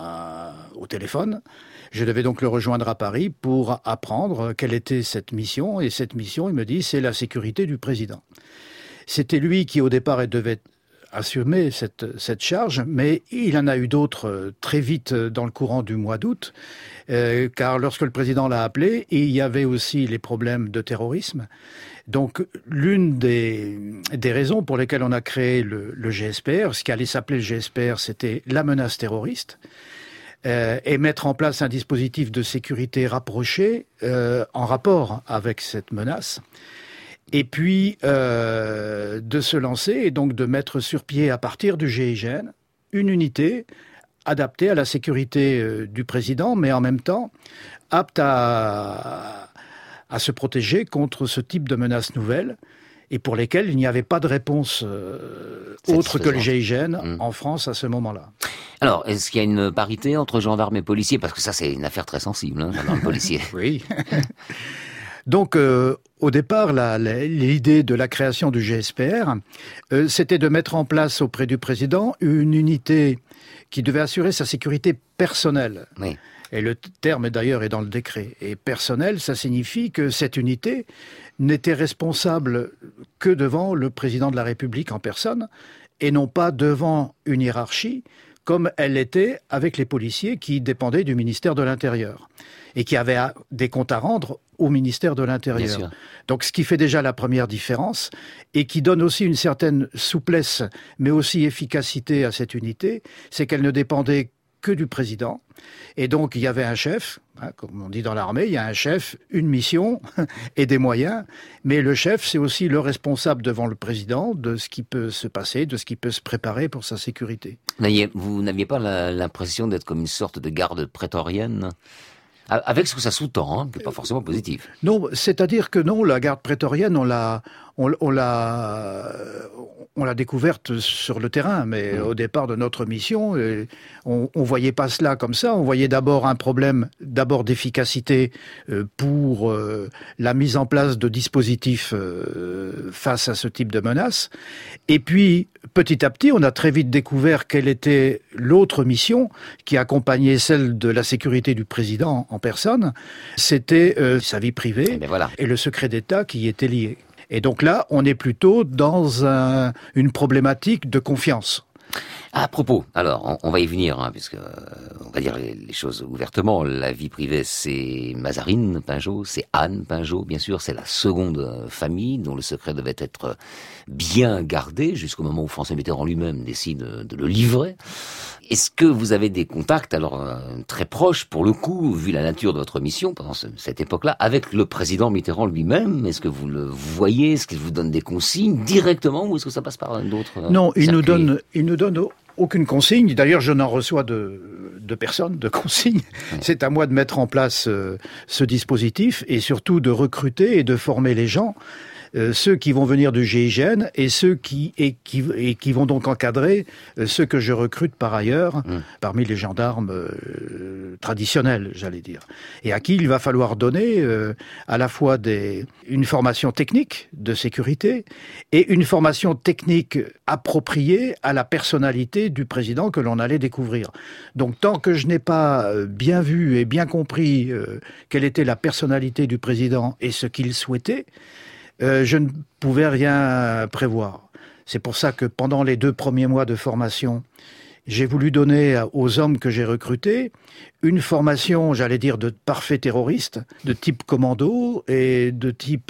au téléphone. Je devais donc le rejoindre à Paris pour apprendre quelle était cette mission. Et cette mission, il me dit, c'est la sécurité du président. C'était lui qui, au départ, devait assumer cette charge, mais il en a eu d'autres très vite dans le courant du mois d'août, car lorsque le président l'a appelé, il y avait aussi les problèmes de terrorisme. Donc, l'une des raisons pour lesquelles on a créé le GSPR, ce qui allait s'appeler le GSPR, c'était la menace terroriste. Et mettre en place un dispositif de sécurité rapproché en rapport avec cette menace. Et puis, de se lancer et donc de mettre sur pied, à partir du GIGN, une unité adaptée à la sécurité du président, mais en même temps apte à se protéger contre ce type de menaces nouvelles et pour lesquelles il n'y avait pas de réponse autre que le GIGN en France à ce moment-là. Alors, est-ce qu'il y a une parité entre gendarmes et policiers? Parce que ça, c'est une affaire très sensible, hein, gendarmes et policiers. Oui. Donc, au départ, l'idée de la création du GSPR, c'était de mettre en place auprès du président une unité qui devait assurer sa sécurité personnelle. Oui. Et le terme, d'ailleurs, est dans le décret. Et personnel, ça signifie que cette unité n'était responsable que devant le président de la République en personne, et non pas devant une hiérarchie, comme elle l'était avec les policiers qui dépendaient du ministère de l'Intérieur et qui avaient des comptes à rendre au ministère de l'Intérieur. Donc ce qui fait déjà la première différence et qui donne aussi une certaine souplesse mais aussi efficacité à cette unité, c'est qu'elle ne dépendait que du président. Et donc il y avait un chef, hein, comme on dit dans l'armée, il y a un chef, une mission et des moyens, mais le chef c'est aussi le responsable devant le président de ce qui peut se passer, de ce qui peut se préparer pour sa sécurité. Vous n'aviez pas l'impression d'être comme une sorte de garde prétorienne? Avec ce que ça sous-tend, hein, qui n'est pas forcément positif. Non, c'est-à-dire que non, la garde prétorienne, on l'a découverte sur le terrain, mais au départ de notre mission, on voyait pas cela comme ça. On voyait d'abord un problème d'efficacité pour la mise en place de dispositifs face à ce type de menaces. Et puis, petit à petit, on a très vite découvert quelle était l'autre mission qui accompagnait celle de la sécurité du président en personne. C'était sa vie privée et le secret d'État qui y était lié. Et donc là, on est plutôt dans une problématique de confiance. À propos, alors, on va y venir, hein, puisque on va dire les choses ouvertement. La vie privée, c'est Mazarine Pinjot, c'est Anne Pinjot, bien sûr, c'est la seconde famille dont le secret devait être bien gardé jusqu'au moment où François Mitterrand lui-même décide de le livrer. Est-ce que vous avez des contacts, alors très proches pour le coup, vu la nature de votre mission pendant cette époque-là, avec le président Mitterrand lui-même? Est-ce que vous le voyez? Est-ce qu'il vous donne des consignes directement ou est-ce que ça passe par d'autres Non, il nous donne aucune consigne. D'ailleurs, je n'en reçois de de personnes, de consignes. C'est à moi de mettre en place ce dispositif et surtout de recruter et de former les gens. Ceux qui vont venir du GIGN et ceux qui vont donc encadrer ceux que je recrute par ailleurs parmi les gendarmes traditionnels, j'allais dire. Et à qui il va falloir donner à la fois une formation technique de sécurité et une formation technique appropriée à la personnalité du président que l'on allait découvrir. Donc tant que je n'ai pas bien vu et bien compris quelle était la personnalité du président et ce qu'il souhaitait, je ne pouvais rien prévoir. C'est pour ça que pendant les 2 premiers mois de formation, j'ai voulu donner aux hommes que j'ai recrutés une formation, j'allais dire, de parfaits terroristes, de type commando et de type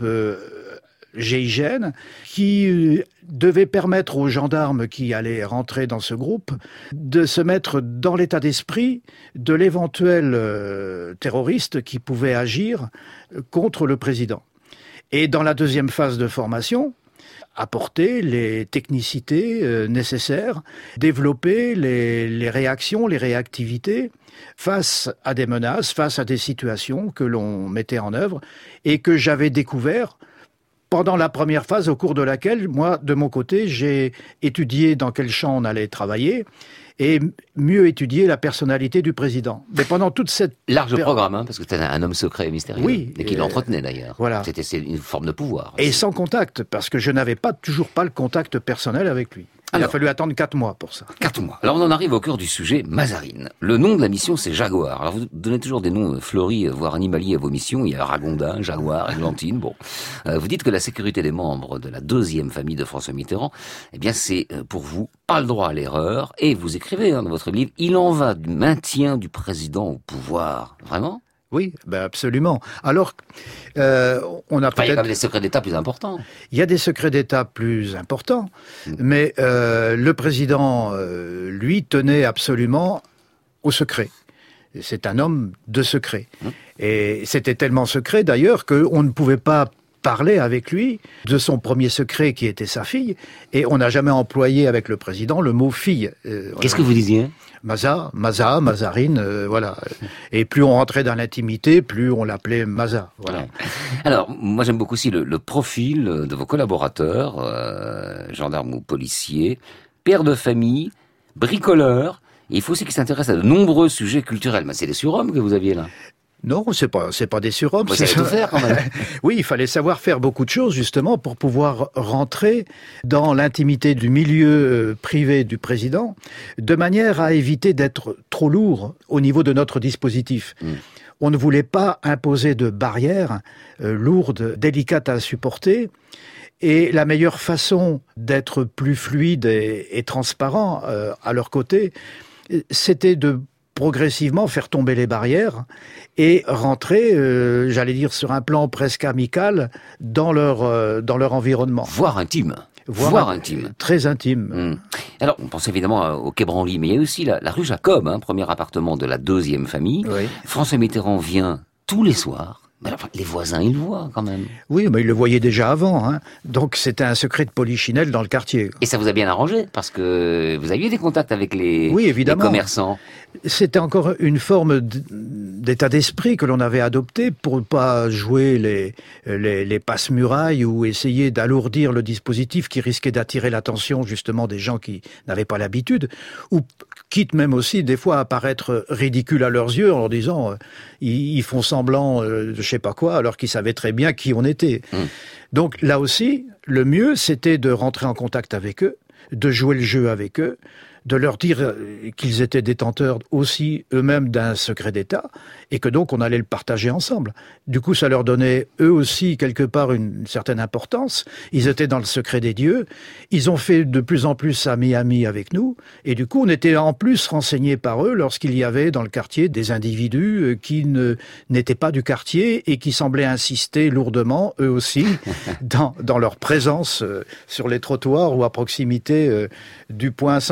GIGN, qui devait permettre aux gendarmes qui allaient rentrer dans ce groupe de se mettre dans l'état d'esprit de l'éventuel terroriste qui pouvait agir contre le président. Et dans la 2e phase de formation, apporter les technicités nécessaires, développer les réactions, les réactivités face à des menaces, face à des situations que l'on mettait en œuvre et que j'avais découvert pendant la première phase au cours de laquelle, moi, de mon côté, j'ai étudié dans quel champ on allait travailler et mieux étudier la personnalité du président. Mais pendant toute cette... Large programme, parce que c'était un homme secret et mystérieux. Oui. Et qui l'entretenait d'ailleurs. Voilà. C'était une forme de pouvoir. Et sans contact, parce que je n'avais toujours pas le contact personnel avec lui. Il a fallu attendre 4 mois pour ça. 4 mois. Alors on en arrive au cœur du sujet, Mazarine. Le nom de la mission, c'est Jaguar. Alors vous donnez toujours des noms fleuris, voire animaliers à vos missions. Il y a Ragondin, Jaguar, Églantine. Bon, vous dites que la sécurité des membres de la 2e famille de François Mitterrand, eh bien c'est pour vous pas le droit à l'erreur. Et vous écrivez dans votre livre, il en va du maintien du président au pouvoir. Vraiment ? Oui, ben absolument. Alors, on a peut-être... Il y a quand même des secrets d'État plus importants. Il y a des secrets d'État plus importants, mais le président, lui, tenait absolument au secret. C'est un homme de secret. Et c'était tellement secret, d'ailleurs, qu'on ne pouvait pas parler avec lui de son premier secret qui était sa fille, et on n'a jamais employé avec le président le mot fille. Qu'est-ce que vous disiez ? Mazarine, voilà. Et plus on rentrait dans l'intimité, plus on l'appelait Maza. Voilà. Ouais. Alors, moi j'aime beaucoup aussi le profil de vos collaborateurs, gendarmes ou policiers, pères de famille, bricoleurs. Et il faut aussi qu'ils s'intéressent à de nombreux sujets culturels. Mais c'est des surhommes que vous aviez là. Non, c'est pas des surhommes. Vous savez tout faire quand même. Oui, il fallait savoir faire beaucoup de choses justement pour pouvoir rentrer dans l'intimité du milieu privé du président, de manière à éviter d'être trop lourd au niveau de notre dispositif. On ne voulait pas imposer de barrières lourdes, délicates à supporter. Et la meilleure façon d'être plus fluide et transparent à leur côté, c'était de progressivement faire tomber les barrières et rentrer, j'allais dire, sur un plan presque amical dans leur environnement. Voire intime. Voire intime. Très intime. Alors, on pense évidemment au Quai Branly, mais il y a aussi la rue Jacob, premier appartement de la 2e famille. Oui. François Mitterrand vient tous les soirs. Mais enfin, les voisins, ils le voient quand même. Oui, mais ils le voyaient déjà avant. Donc c'était un secret de polichinelle dans le quartier. Et ça vous a bien arrangé, parce que vous aviez des contacts avec les commerçants. C'était encore une forme d'état d'esprit que l'on avait adopté pour ne pas jouer les passe-murailles ou essayer d'alourdir le dispositif qui risquait d'attirer l'attention justement des gens qui n'avaient pas l'habitude, ou quitte même aussi des fois à paraître ridicule à leurs yeux en leur disant ils font semblant je sais pas quoi alors qu'ils savaient très bien qui on était. Donc là aussi, le mieux c'était de rentrer en contact avec eux, de jouer le jeu avec eux, de leur dire qu'ils étaient détenteurs aussi eux-mêmes d'un secret d'État et que donc on allait le partager ensemble. Du coup, ça leur donnait eux aussi quelque part une certaine importance. Ils étaient dans le secret des dieux. Ils ont fait de plus en plus amis avec nous et du coup, on était en plus renseignés par eux lorsqu'il y avait dans le quartier des individus qui n'étaient pas du quartier et qui semblaient insister lourdement, eux aussi, dans leur présence sur les trottoirs ou à proximité du point sensible.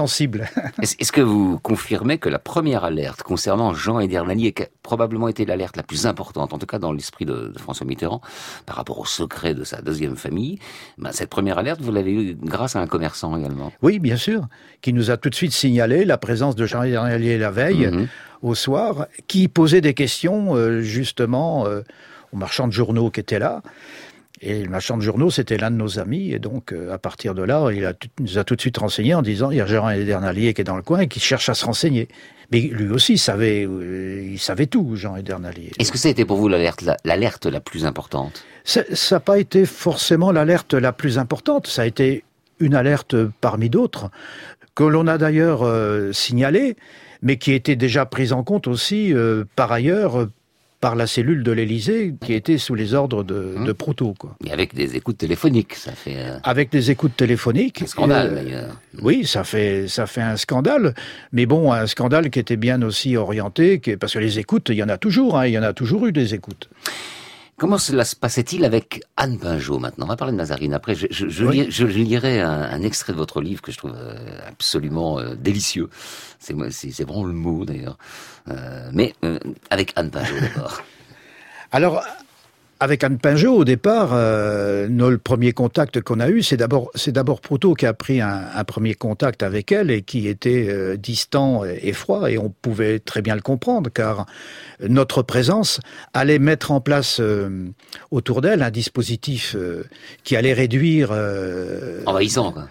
Est-ce que vous confirmez que la première alerte concernant Jean Edernalier, qui a probablement été l'alerte la plus importante, en tout cas dans l'esprit de François Mitterrand, par rapport au secret de sa deuxième famille, cette première alerte, vous l'avez eue grâce à un commerçant également? Oui, bien sûr, qui nous a tout de suite signalé la présence de Jean Edernalier la veille, au soir, qui posait des questions, justement, aux marchands de journaux qui étaient là. Et le marchand de journaux, c'était l'un de nos amis, et donc à partir de là, nous a tout de suite renseigné en disant il y a Jean Edernalier qui est dans le coin et qui cherche à se renseigner. Mais lui aussi, il savait tout, Jean Edernalier. Est-ce que ça a été pour vous l'alerte la plus importante? Ça n'a pas été forcément l'alerte la plus importante, ça a été une alerte parmi d'autres, que l'on a d'ailleurs signalée, mais qui était déjà prise en compte aussi par ailleurs par la cellule de l'Élysée, qui était sous les ordres de Proutot, quoi. Et avec des écoutes téléphoniques, ça fait... Avec des écoutes téléphoniques. Un scandale, d'ailleurs. Oui, ça fait un scandale. Mais bon, un scandale qui était bien aussi orienté, parce que les écoutes, il y en a toujours, il y en a toujours eu des écoutes. Comment cela se passait-il avec Anne Pinjot maintenant? On va parler de Mazarine. Après, je lirai un extrait de votre livre que je trouve absolument délicieux. C'est vraiment le mot d'ailleurs. Mais avec Anne Pinjot d'abord. Alors, avec Anne Pinjot, au départ, le premier contact qu'on a eu, c'est d'abord Proutot qui a pris un premier contact avec elle et qui était distant et froid, et on pouvait très bien le comprendre, car notre présence allait mettre en place autour d'elle un dispositif qui allait réduire... envahissant, quoi.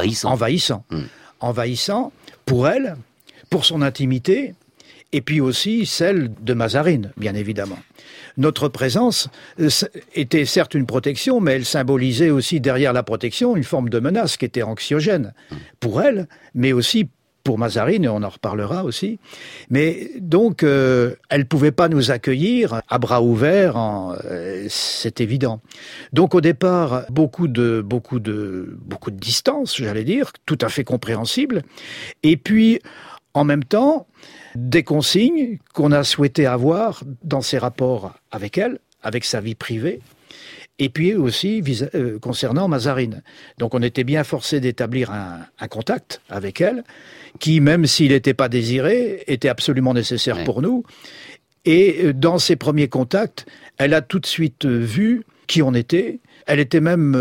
Envahissant pour elle, pour son intimité, et puis aussi celle de Mazarine, bien évidemment. Notre présence était certes une protection, mais elle symbolisait aussi derrière la protection une forme de menace qui était anxiogène pour elle, mais aussi pour Mazarine, et on en reparlera aussi. Mais donc, elle pouvait pas nous accueillir à bras ouverts, c'est évident. Donc au départ, beaucoup de distance, j'allais dire, tout à fait compréhensible. Et puis, en même temps, des consignes qu'on a souhaité avoir dans ses rapports avec elle, avec sa vie privée, et puis aussi concernant Mazarine. Donc on était bien forcé d'établir un contact avec elle, qui, même s'il n'était pas désiré, était absolument nécessaire pour nous. Et dans ces premiers contacts, elle a tout de suite vu qui on était. Elle était même...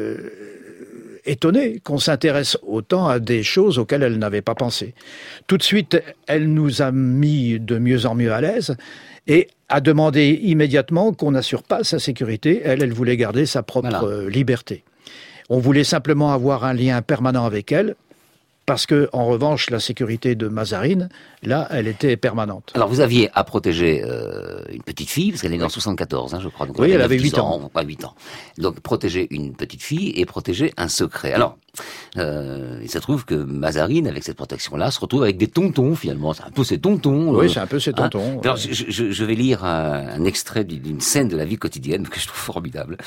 étonnée qu'on s'intéresse autant à des choses auxquelles elle n'avait pas pensé. Tout de suite, elle nous a mis de mieux en mieux à l'aise et a demandé immédiatement qu'on n'assure pas sa sécurité. Elle voulait garder sa propre liberté. On voulait simplement avoir un lien permanent avec elle, parce que, en revanche, la sécurité de Mazarine, là, elle était permanente. Alors, vous aviez à protéger une petite fille, parce qu'elle est née en 74, je crois. Donc, oui, elle avait 8 ans. Pas 8 ans. Donc, protéger une petite fille et protéger un secret. Alors, il se trouve que Mazarine, avec cette protection-là, se retrouve avec des tontons, finalement. C'est un peu ses tontons. Oui, c'est un peu ses tontons. Alors, je vais lire un extrait d'une scène de la vie quotidienne que je trouve formidable.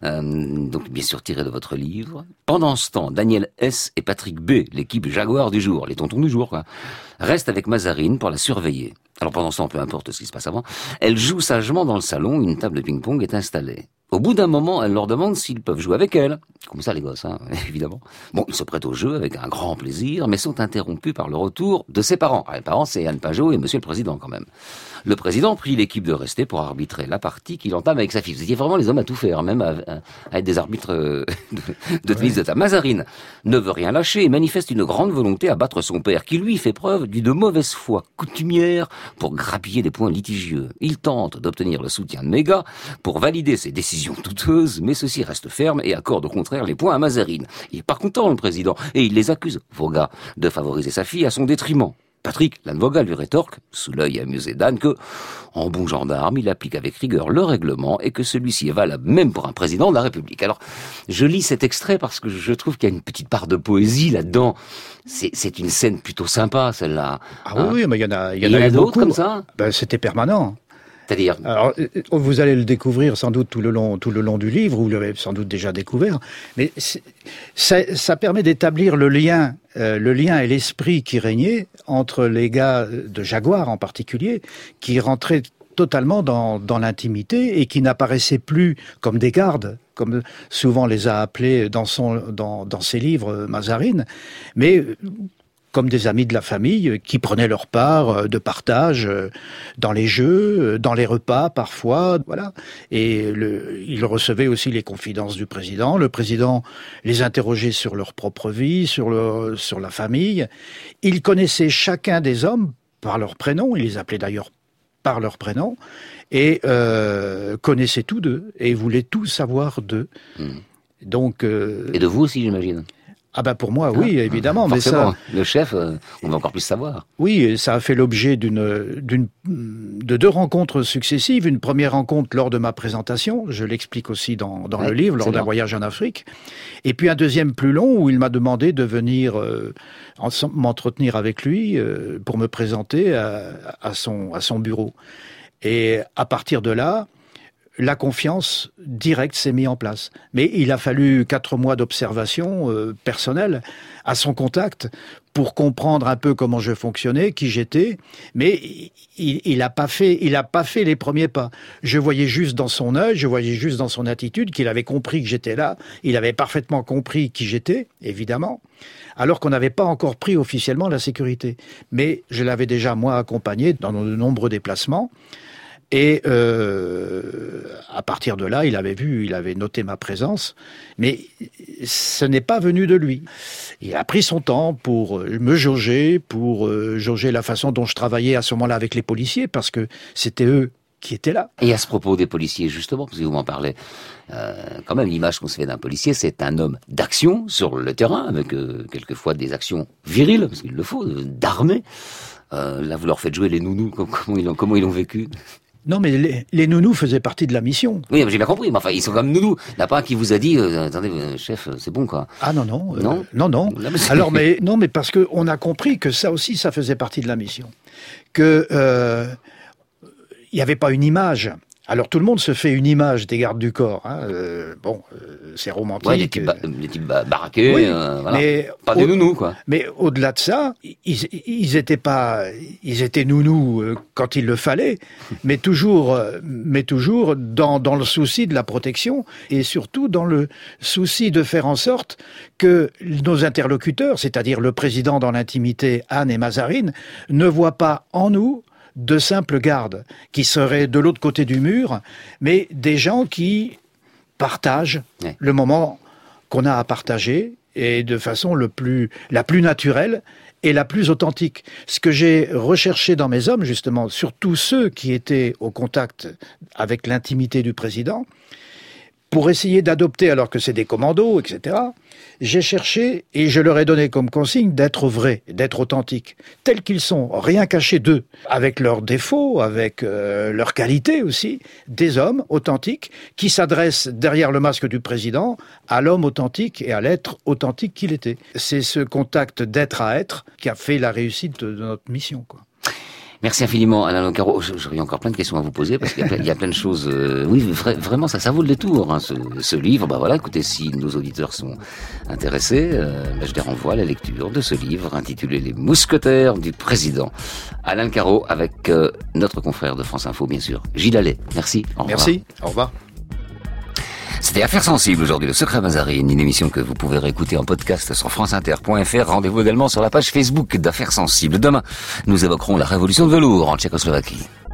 Donc, bien sûr, tiré de votre livre. Pendant ce temps, Daniel S. et Patrick B., l'équipe Jaguar du jour, les tontons du jour, quoi, restent avec Mazarine pour la surveiller. Alors pendant ce temps, peu importe ce qui se passe avant, elle joue sagement dans le salon, une table de ping-pong est installée. Au bout d'un moment, elle leur demande s'ils peuvent jouer avec elle. Comme ça, les gosses, évidemment. Bon, ils se prêtent au jeu avec un grand plaisir, mais sont interrompus par le retour de ses parents. Alors, les parents, c'est Anne Pinjot et Monsieur le Président, quand même. Le Président prie l'équipe de rester pour arbitrer la partie qu'il entame avec sa fille. Vous étiez vraiment les hommes à tout faire, même à être des arbitres de tennis de table. Mazarine ne veut rien lâcher et manifeste une grande volonté à battre son père, qui lui fait preuve d'une mauvaise foi coutumière pour grappiller des points litigieux. Il tente d'obtenir le soutien de Méga pour valider ses décisions douteuses, mais ceci reste ferme et accorde au contraire les points à Mazarine. Il est pas content, le Président, et il les accuse, Voga, de favoriser sa fille à son détriment. Patrick, l'Anne Voga, lui rétorque, sous l'œil amusé d'Anne, que, en bon gendarme, il applique avec rigueur le règlement et que celui-ci est valable même pour un président de la République. Alors, je lis cet extrait parce que je trouve qu'il y a une petite part de poésie là-dedans. C'est une scène plutôt sympa, celle-là. Ah oui, mais il y en a d'autres comme ça. Ben, c'était permanent. C'est-à-dire, alors, vous allez le découvrir sans doute tout le long du livre, ou vous l'avez sans doute déjà découvert, mais ça permet d'établir le lien et l'esprit qui régnait entre les gars de Jaguar en particulier, qui rentraient totalement dans l'intimité et qui n'apparaissaient plus comme des gardes, comme souvent les a appelés dans ses livres Mazarine, mais comme des amis de la famille qui prenaient leur part de partage dans les jeux, dans les repas parfois, voilà. Et ils recevaient aussi les confidences du président. Le président les interrogeait sur leur propre vie, sur la famille. Il connaissait chacun des hommes par leur prénom. Il les appelait d'ailleurs par leur prénom et connaissait tous d'eux et voulait tout savoir d'eux. Donc et de vous aussi, j'imagine. Ah ben pour moi, oui, évidemment. Forcément, mais ça, le chef, on va encore plus savoir. Oui, ça a fait l'objet de 2 rencontres successives. Une première rencontre lors de ma présentation, je l'explique aussi dans le livre, lors d'un voyage en Afrique. Et puis un deuxième plus long où il m'a demandé de venir m'entretenir avec lui pour me présenter à son bureau. Et à partir de là, la confiance directe s'est mise en place. Mais il a fallu 4 mois d'observation personnelle à son contact pour comprendre un peu comment je fonctionnais, qui j'étais. Mais il n'a pas fait les premiers pas. Je voyais juste dans son œil, je voyais juste dans son attitude qu'il avait compris que j'étais là. Il avait parfaitement compris qui j'étais, évidemment, alors qu'on n'avait pas encore pris officiellement la sécurité. Mais je l'avais déjà, moi, accompagné dans de nombreux déplacements. Et à partir de là, il avait noté ma présence, mais ce n'est pas venu de lui. Il a pris son temps pour me jauger, pour jauger la façon dont je travaillais à ce moment-là avec les policiers, parce que c'était eux qui étaient là. Et à ce propos des policiers, justement, parce que vous m'en parlez, quand même, l'image qu'on se fait d'un policier, c'est un homme d'action sur le terrain, avec quelquefois des actions viriles, parce qu'il le faut, d'armée. Là, vous leur faites jouer les nounous, comment ils l'ont vécu. Non, mais les nounous faisaient partie de la mission. Oui, j'ai bien compris. Mais enfin, ils sont comme nounous. Il n'y a pas un qui vous a dit, attendez, chef, c'est bon, quoi. Ah non. Non. Alors, mais parce que on a compris que ça aussi, ça faisait partie de la mission. Que il n'y avait pas une image. Alors tout le monde se fait une image des gardes du corps. Hein. C'est romantique. Ouais, des types baraqués, oui, voilà. Mais pas des nounous, quoi. Mais au-delà de ça, ils étaient nounous quand il le fallait, mais toujours dans le souci de la protection et surtout dans le souci de faire en sorte que nos interlocuteurs, c'est-à-dire le président dans l'intimité, Anne et Mazarine, ne voient pas en nous de simples gardes qui seraient de l'autre côté du mur, mais des gens qui partagent le moment qu'on a à partager et de façon la plus naturelle et la plus authentique. Ce que j'ai recherché dans mes hommes, justement, surtout ceux qui étaient au contact avec l'intimité du président, pour essayer d'adopter, alors que c'est des commandos, etc., j'ai cherché, et je leur ai donné comme consigne, d'être vrais, d'être authentiques, tels qu'ils sont, rien caché d'eux, avec leurs défauts, avec leurs qualités aussi, des hommes authentiques qui s'adressent derrière le masque du président à l'homme authentique et à l'être authentique qu'il était. C'est ce contact d'être à être qui a fait la réussite de notre mission, quoi. Merci infiniment, Alain Lencaro. J'aurais encore plein de questions à vous poser, parce qu'il y a plein de choses... oui, vraiment, ça vaut le détour, hein, ce livre. Bah voilà, écoutez, si nos auditeurs sont intéressés, je les renvoie à la lecture de ce livre, intitulé « Les mousquetaires du président ». Alain Lencaro, avec notre confrère de France Info, bien sûr, Gilles Allais. Merci, au revoir. Merci, au revoir. C'était Affaires sensibles aujourd'hui, le secret Mazarine, une émission que vous pouvez réécouter en podcast sur franceinter.fr. Rendez-vous également sur la page Facebook d'Affaires sensibles. Demain, nous évoquerons la révolution de velours en Tchécoslovaquie.